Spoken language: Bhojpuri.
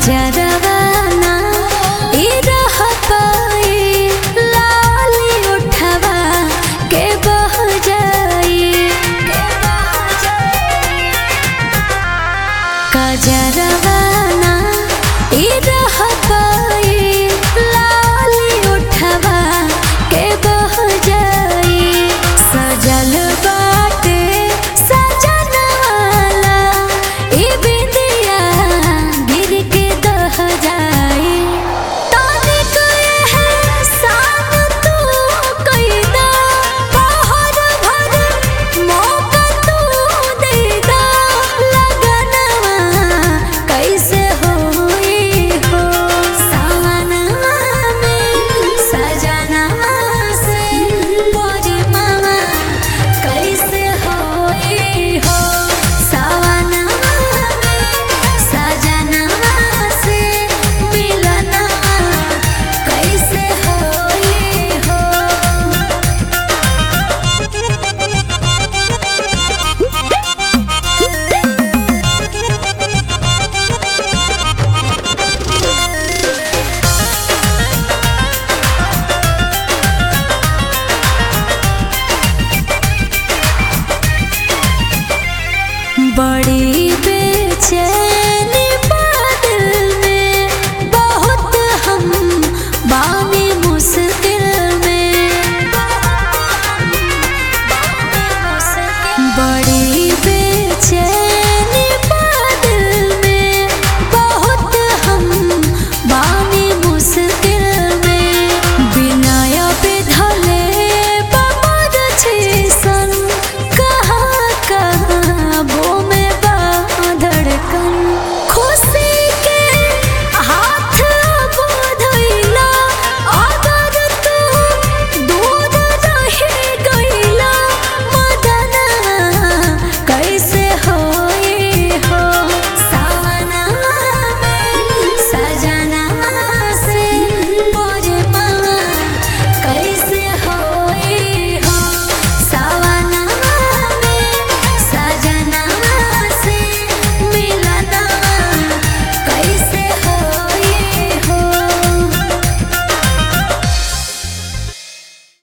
कजरवाना ई रह पाई लाली उठवा के बह जाई कजरवाना ई रह पाई लाली उठवा के बह जाई सजल बाटे सजन वाला ई बिंदिया गिर के दह जाई तनिक एहसान तू कइदा पहर भर मौका तू देदा लगनवा कैसे होई हो सावनवा में सजनवा से मोरी मामा कैसे होई हो सावनवा में सजनवा से मिलनवा कैसे होई हो। बड़ी बेचैनी बादल में बहुत हम बानी मुश्किल में बड़ी